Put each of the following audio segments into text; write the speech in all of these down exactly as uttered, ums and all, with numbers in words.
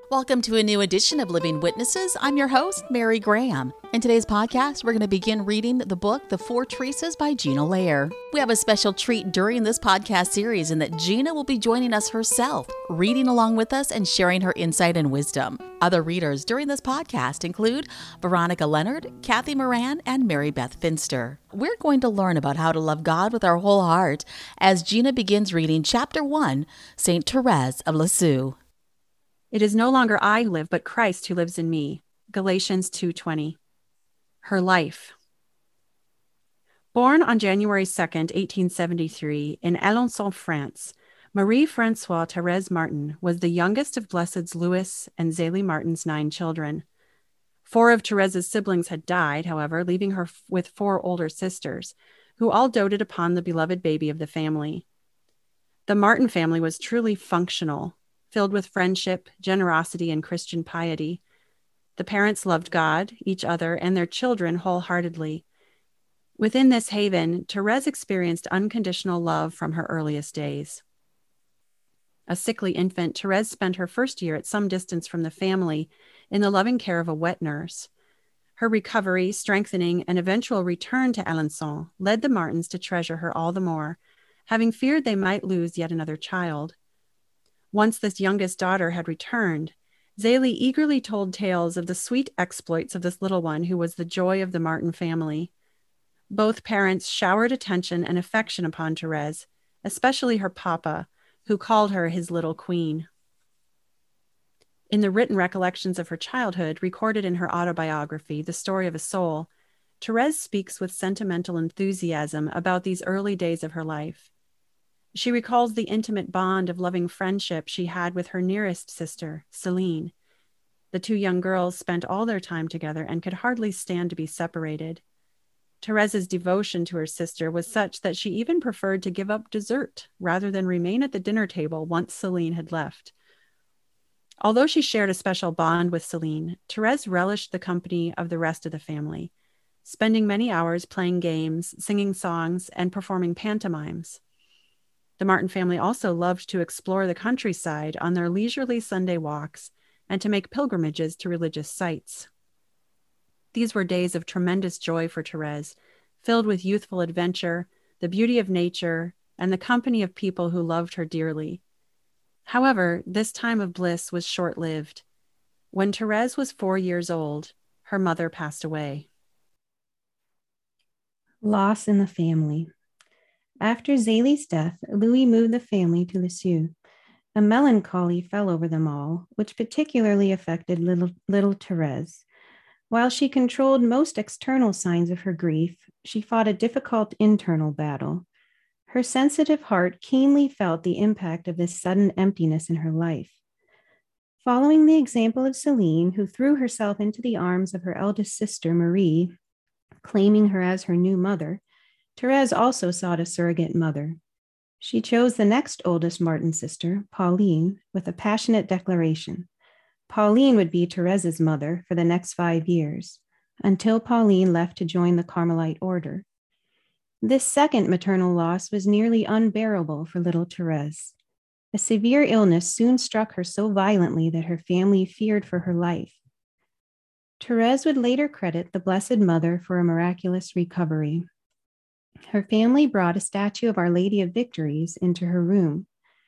Welcome to a new edition of Living Witnesses. I'm your host, Mary Graham. In today's podcast, we're going to begin reading the book, The Four Teresas by Gina Lair. We have a special treat during this podcast series in that Gina will be joining us herself, reading along with us and sharing her insight and wisdom. Other readers during this podcast include Veronica Leonard, Kathy Moran, and Mary Beth Finster. We're going to learn about how to love God with our whole heart as Gina begins reading Chapter one, Saint Therese of Lisieux. It is no longer I who live, but Christ who lives in me. Galatians two twenty. Her life. Born on January second, eighteen seventy-three, in Alençon, France, Marie-Françoise Thérèse Martin was the youngest of Blesseds Louis and Zélie Martin's nine children. Four of Therese's siblings had died, however, leaving her f- with four older sisters, who all doted upon the beloved baby of the family. The Martin family was truly functional, filled with friendship, generosity, and Christian piety. The parents loved God, each other, and their children wholeheartedly. Within this haven, Thérèse experienced unconditional love from her earliest days. A sickly infant, Thérèse spent her first year at some distance from the family in the loving care of a wet nurse. Her recovery, strengthening, and eventual return to Alençon led the Martins to treasure her all the more, having feared they might lose yet another child. Once this youngest daughter had returned, Zélie eagerly told tales of the sweet exploits of this little one who was the joy of the Martin family. Both parents showered attention and affection upon Thérèse, especially her papa, who called her his little queen. In the written recollections of her childhood, recorded in her autobiography, The Story of a Soul, Thérèse speaks with sentimental enthusiasm about these early days of her life. She recalls the intimate bond of loving friendship she had with her nearest sister, Celine. The two young girls spent all their time together and could hardly stand to be separated. Thérèse's devotion to her sister was such that she even preferred to give up dessert rather than remain at the dinner table once Celine had left. Although she shared a special bond with Celine, Thérèse relished the company of the rest of the family, spending many hours playing games, singing songs, and performing pantomimes. The Martin family also loved to explore the countryside on their leisurely Sunday walks and to make pilgrimages to religious sites. These were days of tremendous joy for Thérèse, filled with youthful adventure, the beauty of nature, and the company of people who loved her dearly. However, this time of bliss was short-lived. When Thérèse was four years old, her mother passed away. Loss in the family. After Zélie's death, Louis moved the family to Lisieux. A melancholy fell over them all, which particularly affected little, little Thérèse. While she controlled most external signs of her grief, she fought a difficult internal battle. Her sensitive heart keenly felt the impact of this sudden emptiness in her life. Following the example of Celine, who threw herself into the arms of her eldest sister, Marie, claiming her as her new mother, Thérèse also sought a surrogate mother. She chose the next oldest Martin sister, Pauline, with a passionate declaration. Pauline would be Thérèse's mother for the next five years, until Pauline left to join the Carmelite order. This second maternal loss was nearly unbearable for little Thérèse. A severe illness soon struck her so violently that her family feared for her life. Thérèse would later credit the Blessed Mother for a miraculous recovery. Her family brought a statue of Our Lady of Victories into her room.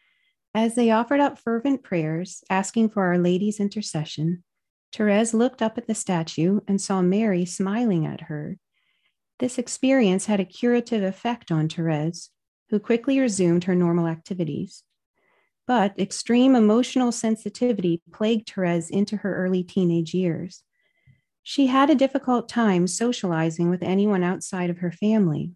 As they offered up fervent prayers, asking for Our Lady's intercession, Thérèse looked up at the statue and saw Mary smiling at her. This experience had a curative effect on Thérèse, who quickly resumed her normal activities. But extreme emotional sensitivity plagued Thérèse into her early teenage years. She had a difficult time socializing with anyone outside of her family.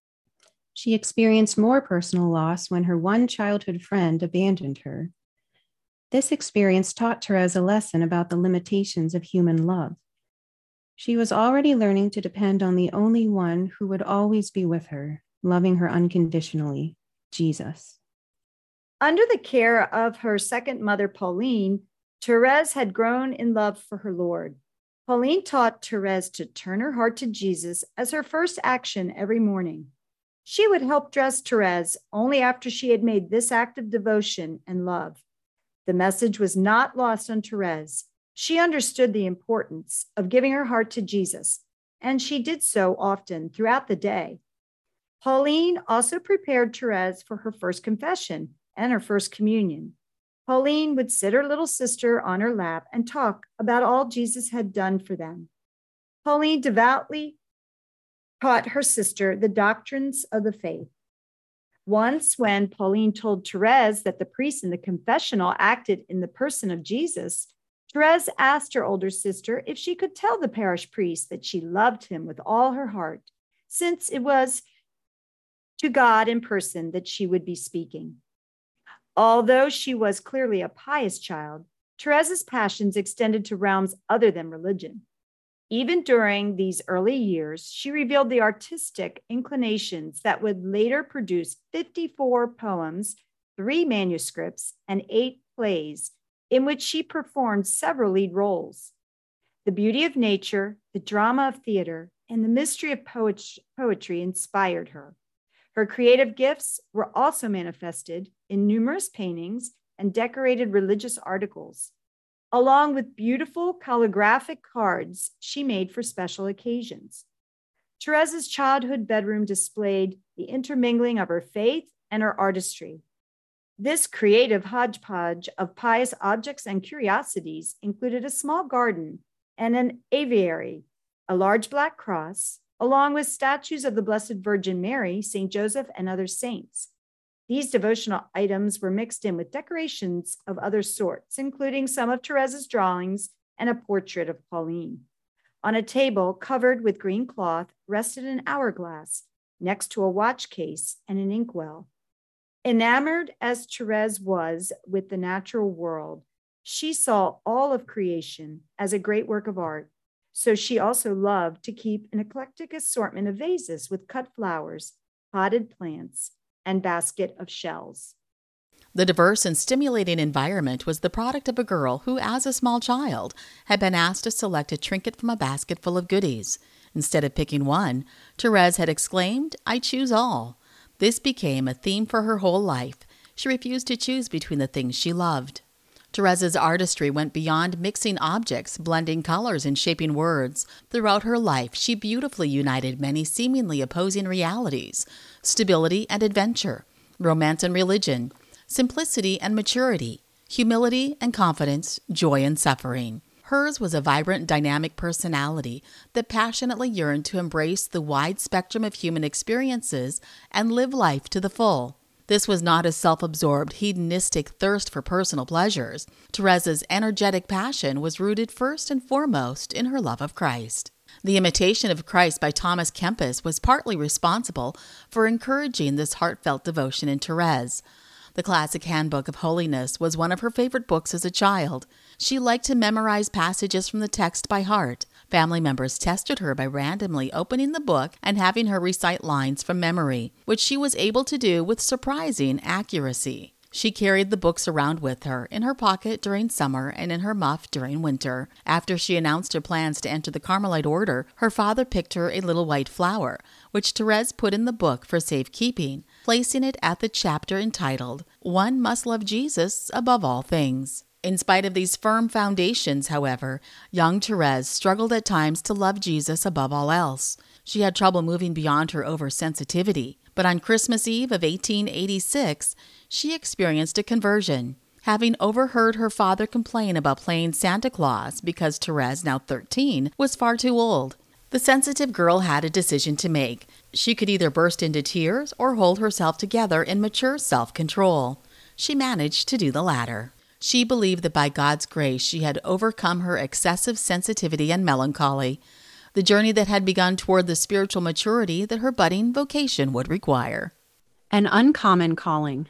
She experienced more personal loss when her one childhood friend abandoned her. This experience taught Thérèse a lesson about the limitations of human love. She was already learning to depend on the only one who would always be with her, loving her unconditionally, Jesus. Under the care of her second mother, Pauline, Thérèse had grown in love for her Lord. Pauline taught Thérèse to turn her heart to Jesus as her first action every morning. She would help dress Thérèse only after she had made this act of devotion and love. The message was not lost on Therese. She understood the importance of giving her heart to Jesus, and she did so often throughout the day. Pauline also prepared Therese for her first confession and her first communion. Pauline would sit her little sister on her lap and talk about all Jesus had done for them. Pauline devoutly taught her sister the doctrines of the faith. Once, when Pauline told Therese that the priest in the confessional acted in the person of Jesus, Therese asked her older sister if she could tell the parish priest that she loved him with all her heart, since it was to God in person that she would be speaking. Although she was clearly a pious child, Therese's passions extended to realms other than religion. Even during these early years, she revealed the artistic inclinations that would later produce fifty-four poems, three manuscripts, and eight plays, in which she performed several lead roles. The beauty of nature, the drama of theater, and the mystery of poetry inspired her. Her creative gifts were also manifested in numerous paintings and decorated religious articles, along with beautiful calligraphic cards she made for special occasions. Therese's childhood bedroom displayed the intermingling of her faith and her artistry. This creative hodgepodge of pious objects and curiosities included a small garden and an aviary, a large black cross, along with statues of the Blessed Virgin Mary, Saint Joseph, and other saints. These devotional items were mixed in with decorations of other sorts, including some of Therese's drawings and a portrait of Pauline. On a table covered with green cloth rested an hourglass next to a watch case and an inkwell. Enamored as Therese was with the natural world, she saw all of creation as a great work of art. So she also loved to keep an eclectic assortment of vases with cut flowers, potted plants, and basket of shells. The diverse and stimulating environment was the product of a girl who, as a small child, had been asked to select a trinket from a basket full of goodies. Instead of picking one, Therese had exclaimed, "I choose all." This became a theme for her whole life. She refused to choose between the things she loved. Therese's artistry went beyond mixing objects, blending colors, and shaping words. Throughout her life, she beautifully united many seemingly opposing realities: stability and adventure, romance and religion, simplicity and maturity, humility and confidence, joy and suffering. Hers was a vibrant, dynamic personality that passionately yearned to embrace the wide spectrum of human experiences and live life to the full. This was not a self-absorbed, hedonistic thirst for personal pleasures. Therese's energetic passion was rooted first and foremost in her love of Christ. The Imitation of Christ by Thomas Kempis was partly responsible for encouraging this heartfelt devotion in Therese. The classic Handbook of Holiness was one of her favorite books as a child. She liked to memorize passages from the text by heart. Family members tested her by randomly opening the book and having her recite lines from memory, which she was able to do with surprising accuracy. She carried the books around with her, in her pocket during summer and in her muff during winter. After she announced her plans to enter the Carmelite order, her father picked her a little white flower, which Therese put in the book for safekeeping, placing it at the chapter entitled, "One Must Love Jesus Above All Things." In spite of these firm foundations, however, young Therese struggled at times to love Jesus above all else. She had trouble moving beyond her oversensitivity, but on Christmas Eve of eighteen eighty-six, she experienced a conversion. Having overheard her father complain about playing Santa Claus because Therese, now thirteen, was far too old, the sensitive girl had a decision to make. She could either burst into tears or hold herself together in mature self-control. She managed to do the latter. She believed that by God's grace she had overcome her excessive sensitivity and melancholy, the journey that had begun toward the spiritual maturity that her budding vocation would require. An uncommon calling.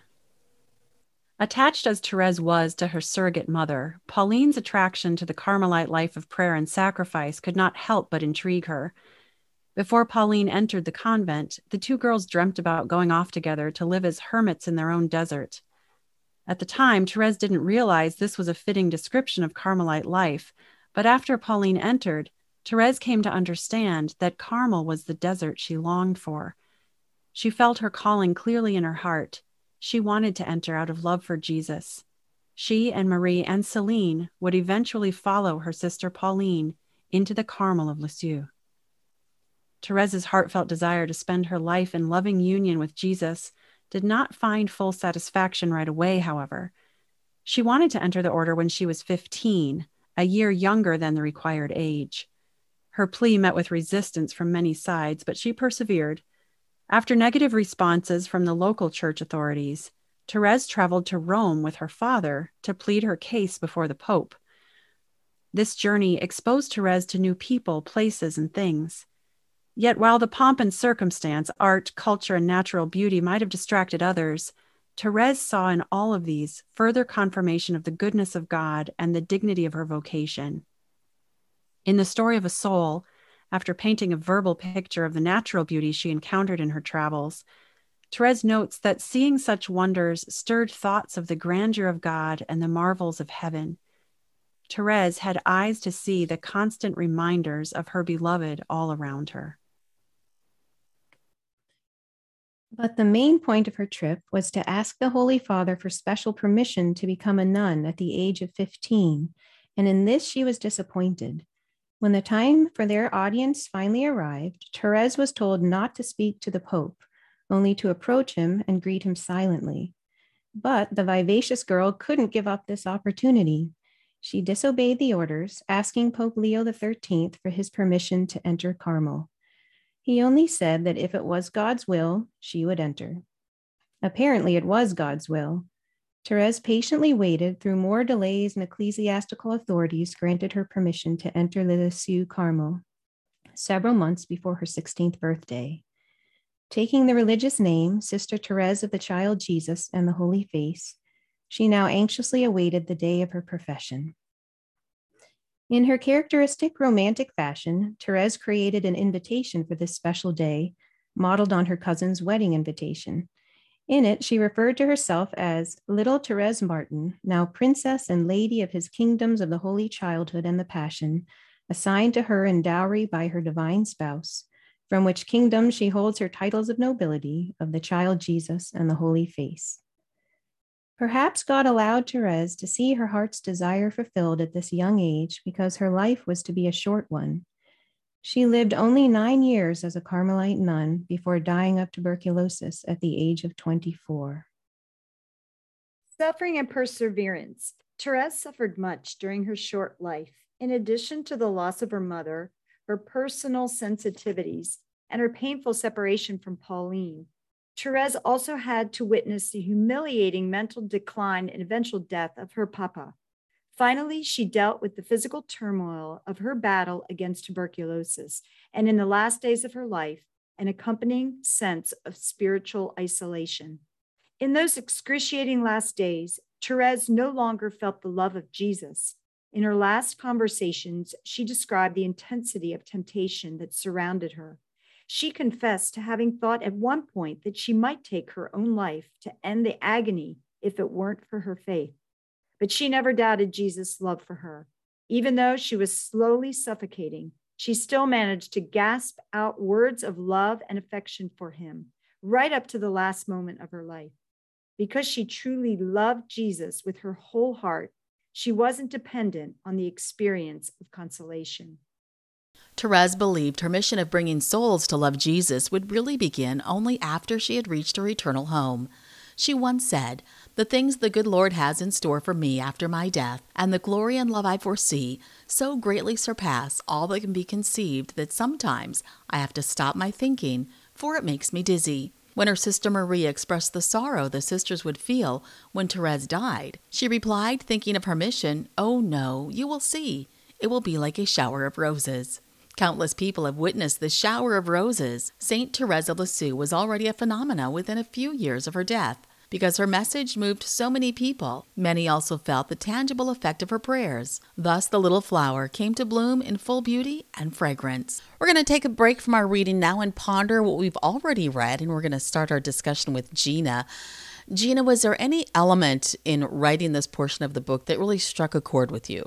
Attached as Therese was to her surrogate mother, Pauline's attraction to the Carmelite life of prayer and sacrifice could not help but intrigue her. Before Pauline entered the convent, the two girls dreamt about going off together to live as hermits in their own desert. At the time, Therese didn't realize this was a fitting description of Carmelite life, but after Pauline entered, Therese came to understand that Carmel was the desert she longed for. She felt her calling clearly in her heart. She wanted to enter out of love for Jesus. She and Marie and Celine would eventually follow her sister Pauline into the Carmel of Lisieux. Therese's heartfelt desire to spend her life in loving union with Jesus did not find full satisfaction right away, however. She wanted to enter the order when she was fifteen, a year younger than the required age. Her plea met with resistance from many sides, but she persevered. After negative responses from the local church authorities, Thérèse traveled to Rome with her father to plead her case before the Pope. This journey exposed Thérèse to new people, places, and things. Yet while the pomp and circumstance, art, culture, and natural beauty might have distracted others, Thérèse saw in all of these further confirmation of the goodness of God and the dignity of her vocation. In The Story of a Soul, after painting a verbal picture of the natural beauty she encountered in her travels, Thérèse notes that seeing such wonders stirred thoughts of the grandeur of God and the marvels of heaven. Thérèse had eyes to see the constant reminders of her beloved all around her. But the main point of her trip was to ask the Holy Father for special permission to become a nun at the age of fifteen, and in this she was disappointed. When the time for their audience finally arrived, Thérèse was told not to speak to the Pope, only to approach him and greet him silently. But the vivacious girl couldn't give up this opportunity. She disobeyed the orders, asking Pope Leo the thirteenth for his permission to enter Carmel. He only said that if it was God's will, she would enter. Apparently, it was God's will. Thérèse patiently waited through more delays, and ecclesiastical authorities granted her permission to enter the Lisieux Carmel several months before her sixteenth birthday. Taking the religious name, Sister Thérèse of the Child Jesus and the Holy Face, she now anxiously awaited the day of her profession. In her characteristic romantic fashion, Thérèse created an invitation for this special day, modeled on her cousin's wedding invitation. In it, she referred to herself as Little Thérèse Martin, now Princess and Lady of his Kingdoms of the Holy Childhood and the Passion, assigned to her in dowry by her divine spouse, from which kingdom she holds her titles of nobility of the Child Jesus and the Holy Face. Perhaps God allowed Thérèse to see her heart's desire fulfilled at this young age because her life was to be a short one. She lived only nine years as a Carmelite nun before dying of tuberculosis at the age of twenty-four. Suffering and perseverance. Thérèse suffered much during her short life. In addition to the loss of her mother, her personal sensitivities, and her painful separation from Pauline, Thérèse also had to witness the humiliating mental decline and eventual death of her papa. Finally, she dealt with the physical turmoil of her battle against tuberculosis, and in the last days of her life, an accompanying sense of spiritual isolation. In those excruciating last days, Thérèse no longer felt the love of Jesus. In her last conversations, she described the intensity of temptation that surrounded her. She confessed to having thought at one point that she might take her own life to end the agony if it weren't for her faith. But she never doubted Jesus' love for her. Even though she was slowly suffocating, she still managed to gasp out words of love and affection for him, right up to the last moment of her life. Because she truly loved Jesus with her whole heart, she wasn't dependent on the experience of consolation. Thérèse believed her mission of bringing souls to love Jesus would really begin only after she had reached her eternal home. She once said, "The things the good Lord has in store for me after my death, and the glory and love I foresee, so greatly surpass all that can be conceived that sometimes I have to stop my thinking, for it makes me dizzy." When her sister Marie expressed the sorrow the sisters would feel when Thérèse died, she replied, thinking of her mission, "Oh no, you will see. It will be like a shower of roses." Countless people have witnessed the shower of roses. Saint Thérèse of Lisieux was already a phenomenon within a few years of her death. Because her message moved so many people, many also felt the tangible effect of her prayers. Thus, the little flower came to bloom in full beauty and fragrance. We're going to take a break from our reading now and ponder what we've already read, and we're going to start our discussion with Gina. Gina, was there any element in writing this portion of the book that really struck a chord with you?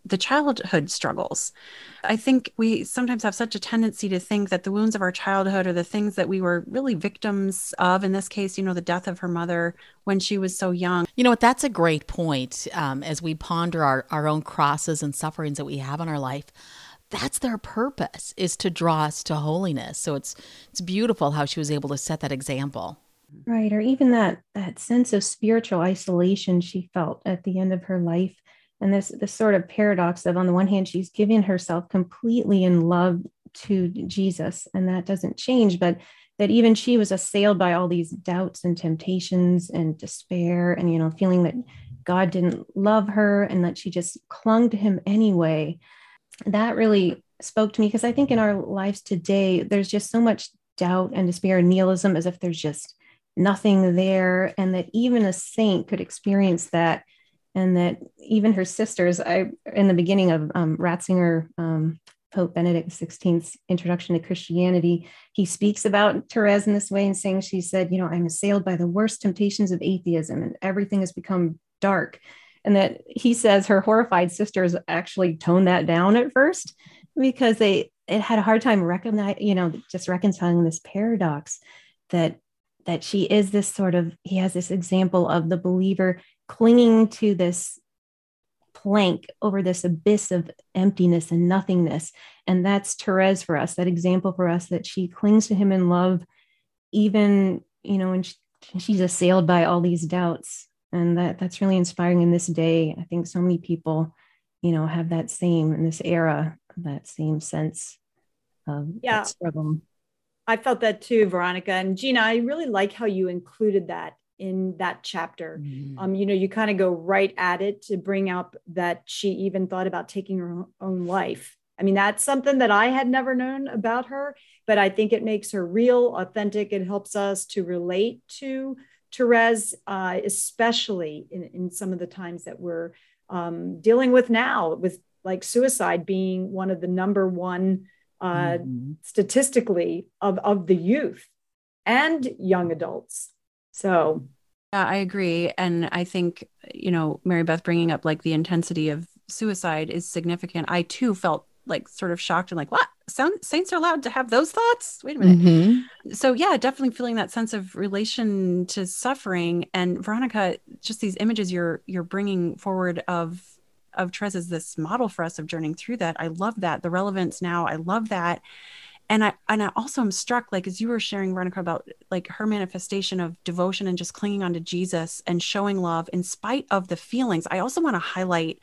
the childhood struggles. I think we sometimes have such a tendency to think that the wounds of our childhood are the things that we were really victims of. In this case, you know, the death of her mother when she was so young. You know what? That's a great point. Um, as we ponder our, our own crosses and sufferings that we have in our life, that's their purpose, is to draw us to holiness. So it's it's beautiful how she was able to set that example. Right. Or even that that sense of spiritual isolation she felt at the end of her life. And this, this sort of paradox of, on the one hand, she's giving herself completely in love to Jesus, and that doesn't change, but that even she was assailed by all these doubts and temptations and despair, and, you know, feeling that God didn't love her and that she just clung to him anyway. That really spoke to me, because I think in our lives today, there's just so much doubt and despair and nihilism, as if there's just nothing there, and that even a saint could experience that. And that even her sisters, I in the beginning of um, Ratzinger, um, Pope Benedict the sixteenth's Introduction to Christianity, he speaks about Therese in this way, and saying, she said, you know, I'm assailed by the worst temptations of atheism, and everything has become dark. And that he says her horrified sisters actually toned that down at first, because they it had a hard time recognize, you know, just reconciling this paradox that that she is this sort of, he has this example of the believer clinging to this plank over this abyss of emptiness and nothingness. And that's Therese for us, that example for us, that she clings to him in love, even, you know, when she, she's assailed by all these doubts. And that that's really inspiring in this day. I think so many people, you know, have that same, in this era, that same sense of Yeah. that struggle. I felt that too, Veronica. And Gina, I really like how you included that in that chapter. Mm-hmm. Um, you know, you kind of go right at it to bring up that she even thought about taking her own life. I mean, that's something that I had never known about her, but I think it makes her real, authentic. It helps us to relate to Therese, uh, especially in, in some of the times that we're um, dealing with now, with like suicide being one of the number one uh, mm-hmm. statistically of, of the youth and young adults. So, yeah, I agree. And I think, you know, Mary Beth bringing up like the intensity of suicide is significant. I too felt like sort of shocked and like, what? Sound, saints are allowed to have those thoughts? Wait a minute. Mm-hmm. So yeah, definitely feeling that sense of relation to suffering. And Veronica, just these images you're you're bringing forward of of Therese as this model for us of journeying through that. I love that. The relevance now, I love that. And I and I also am struck, like, as you were sharing, Veronica, about like her manifestation of devotion and just clinging on to Jesus and showing love in spite of the feelings. I also want to highlight,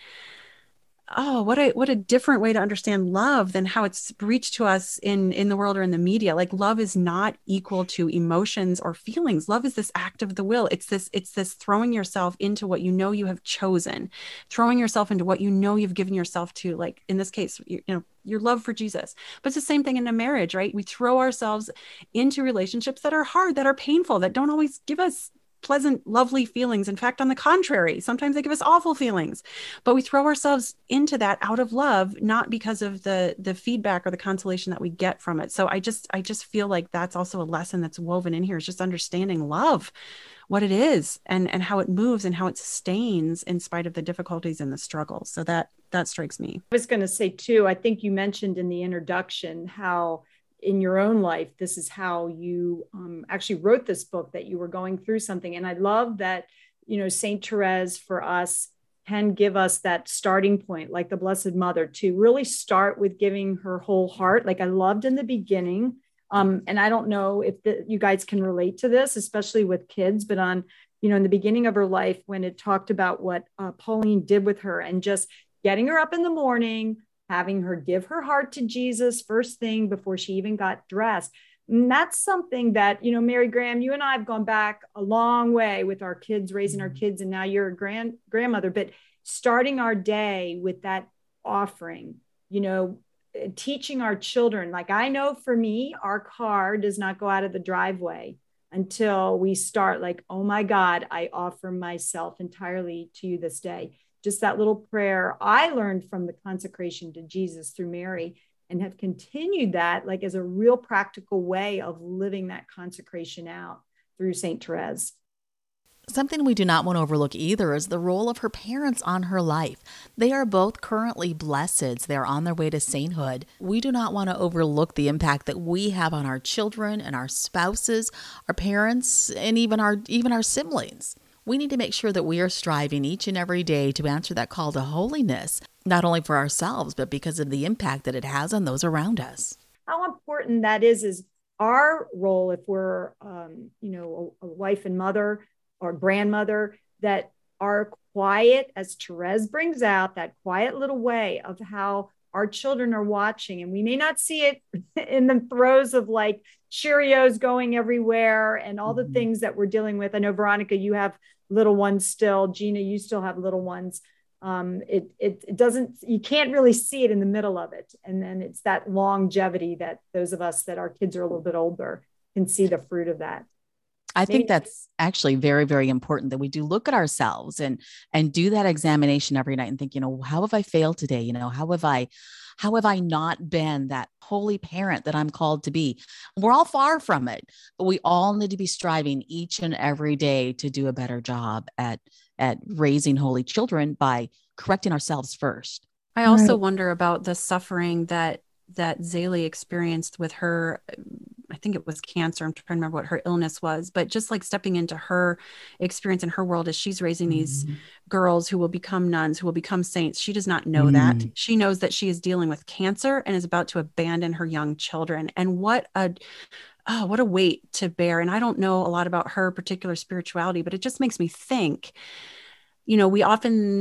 oh, what a what a different way to understand love than how it's reached to us in, in the world or in the media. Like, love is not equal to emotions or feelings. Love is this act of the will. It's this, it's this throwing yourself into what you know you have chosen, throwing yourself into what you know you've given yourself to, like in this case, you, you know, your love for Jesus. But it's the same thing in a marriage, right? We throw ourselves into relationships that are hard, that are painful, that don't always give us pleasant, lovely feelings. In fact, on the contrary, sometimes they give us awful feelings, but we throw ourselves into that out of love, not because of the, the feedback or the consolation that we get from it. So I just, I just feel like that's also a lesson that's woven in here, is just understanding love, what it is, and, and how it moves and how it sustains in spite of the difficulties and the struggles. So that, that strikes me. I was going to say too, I think you mentioned in the introduction how in your own life, this is how you um, actually wrote this book, that you were going through something. And I love that, you know, Saint Therese for us can give us that starting point, like the Blessed Mother, to really start with giving her whole heart. Like I loved in the beginning. Um, and I don't know if the, you guys can relate to this, especially with kids, but on, you know, in the beginning of her life, when it talked about what uh, Pauline did with her and just getting her up in the morning, having her give her heart to Jesus first thing before she even got dressed. And that's something that, you know, Mary Graham, you and I have gone back a long way with our kids, raising our kids, and now you're a grand grandmother, but starting our day with that offering, you know, teaching our children. Like I know for me, our car does not go out of the driveway until we start like, oh my God, I offer myself entirely to you this day. Just that little prayer I learned from the consecration to Jesus through Mary, and have continued that like as a real practical way of living that consecration out through Saint Therese. Something we do not want to overlook either is the role of her parents on her life. They are both currently blesseds. They're on their way to sainthood. We do not want to overlook the impact that we have on our children and our spouses, our parents, and even our even our siblings. We need to make sure that we are striving each and every day to answer that call to holiness, not only for ourselves, but because of the impact that it has on those around us. How important that is, is our role if we're, um, you know, a, a wife and mother or grandmother, that our quiet, as Therese brings out, that quiet little way of how our children are watching. And we may not see it in the throes of like Cheerios going everywhere and all the mm-hmm. things that we're dealing with. I know, Veronica, you have little ones still. Gina, you still have little ones. Um, it, it, it doesn't, you can't really see it in the middle of it. And then it's that longevity that those of us that our kids are a little bit older can see the fruit of that. I think that's actually very, very important that we do look at ourselves and, and do that examination every night and think, you know, how have I failed today? You know, how have I, how have I not been that holy parent that I'm called to be? We're all far from it, but we all need to be striving each and every day to do a better job at, at raising holy children by correcting ourselves first. I also right. wonder about the suffering that, that Zélie experienced with her, I think it was cancer. I'm trying to remember what her illness was, but just like stepping into her experience in her world as she's raising mm. these girls who will become nuns, who will become saints. She does not know mm. that. She knows that she is dealing with cancer and is about to abandon her young children. And what a, oh, what a weight to bear. And I don't know a lot about her particular spirituality, but it just makes me think, you know, we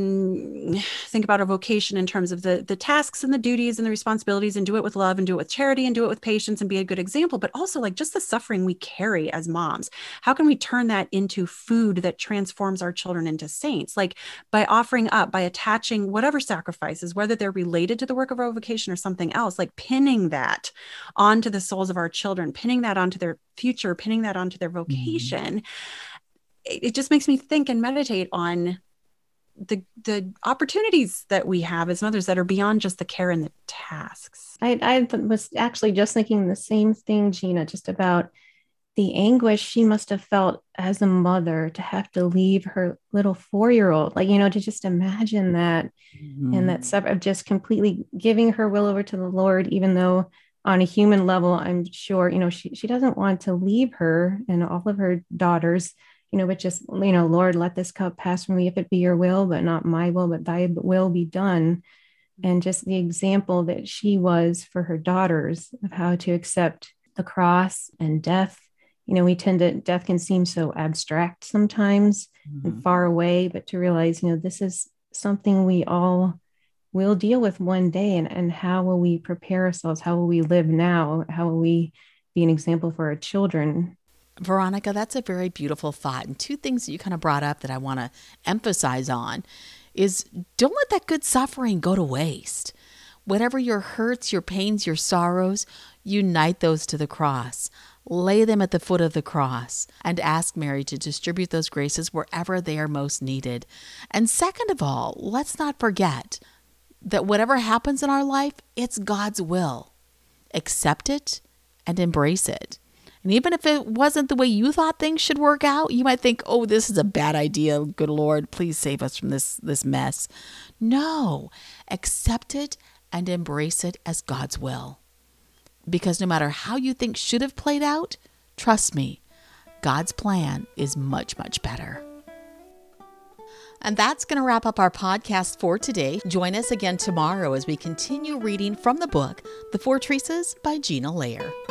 often think about our vocation in terms of the, the tasks and the duties and the responsibilities, and do it with love and do it with charity and do it with patience and be a good example, but also like just the suffering we carry as moms. How can we turn that into food that transforms our children into saints? Like by offering up, by attaching whatever sacrifices, whether they're related to the work of our vocation or something else, like pinning that onto the souls of our children, pinning that onto their future, pinning that onto their vocation. Mm-hmm. It, it just makes me think and meditate on the the opportunities that we have as mothers that are beyond just the care and the tasks. I, I was actually just thinking the same thing, Gina, just about the anguish she must have felt as a mother to have to leave her little four-year-old, like, you know, to just imagine that mm-hmm. and that stuff of just completely giving her will over to the Lord, even though on a human level, I'm sure, you know, she, she doesn't want to leave her and all of her daughters, you know, but just, you know, Lord, let this cup pass from me if it be your will, but not my will, but thy will be done. And just the example that she was for her daughters of how to accept the cross and death. You know, we tend to, death can seem so abstract sometimes mm-hmm. and far away, but to realize, you know, this is something we all will deal with one day. And, and how will we prepare ourselves? How will we live now? How will we be an example for our children? Veronica, that's a very beautiful thought. And two things that you kind of brought up that I want to emphasize on is don't let that good suffering go to waste. Whatever your hurts, your pains, your sorrows, unite those to the cross. Lay them at the foot of the cross and ask Mary to distribute those graces wherever they are most needed. And second of all, let's not forget that whatever happens in our life, it's God's will. Accept it and embrace it. And even if it wasn't the way you thought things should work out, you might think, oh, this is a bad idea. Good Lord, please save us from this, this mess. No, accept it and embrace it as God's will. Because no matter how you think should have played out, trust me, God's plan is much, much better. And that's going to wrap up our podcast for today. Join us again tomorrow as we continue reading from the book, The Four Treases by Gina Lair.